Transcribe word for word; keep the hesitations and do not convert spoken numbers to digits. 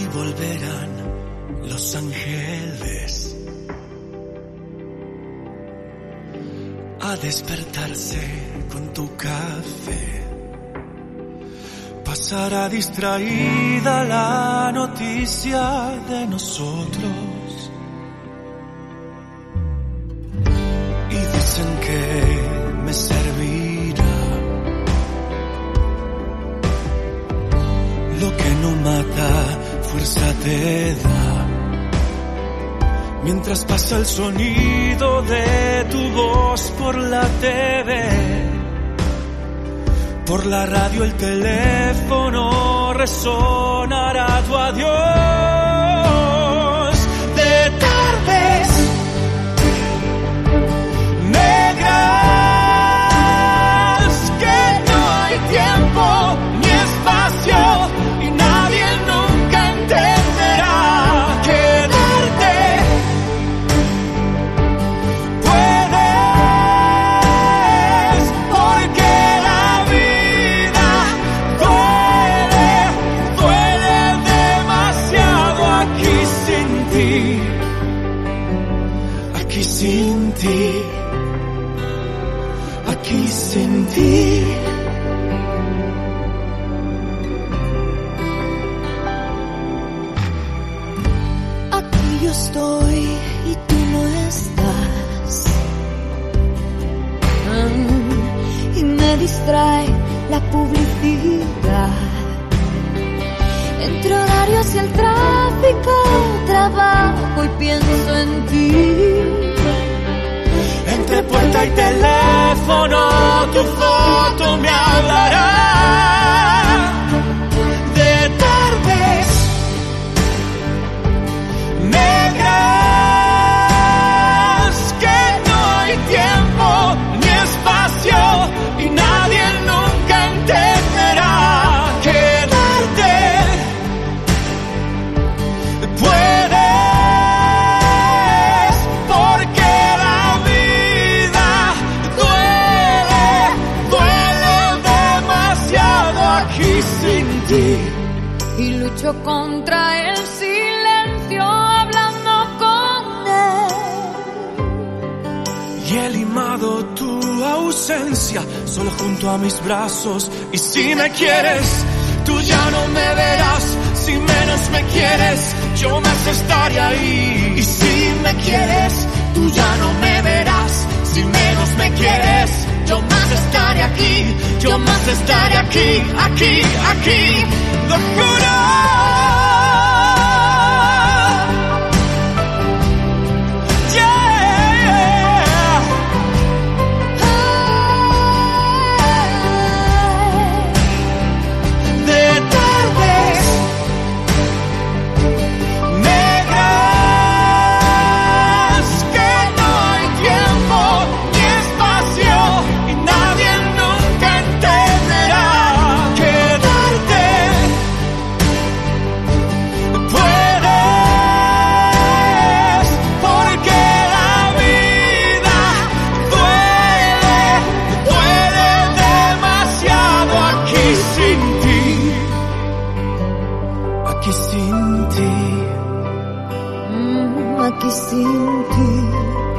volverán los ángeles a despertarse con tu café. Pasará distraída la noticia de nosotros y dicen que me servirá lo que no mata, fuerza te da. Mientras pasa el sonido de tu voz por la T V, por la radio el teléfono resonará tu adiós. De tardes negras que no hay tiempo ni espacio y nadie nunca entenderá. Quedarte puedes porque la vida duele, duele demasiado aquí sin ti, aquí sin ti, aquí sin ti. Aquí yo estoy y tú no estás. Mm, y me distrae la publicidad. Entre horarios y el tráfico trabajo y pienso en ti. Entre puerta y teléfono tu foto me hablará. De tardes negras que no hay tiempo ni espacio y nadie nunca entenderá. Quedarte puedes porque la vida duele, duele demasiado aquí sin ti. Y lucho contra el silencio hablando con él. Y he limado tu ausencia solo junto a mis brazos. Y si me quieres, tú ya no me verás. Si menos me quieres, yo más estaré ahí. Y si me quieres, tú ya no me verás. Si menos me quieres, yo más estaré aquí. Yo más estaré aquí, aquí, aquí. Lo juro. Aquí sin ti.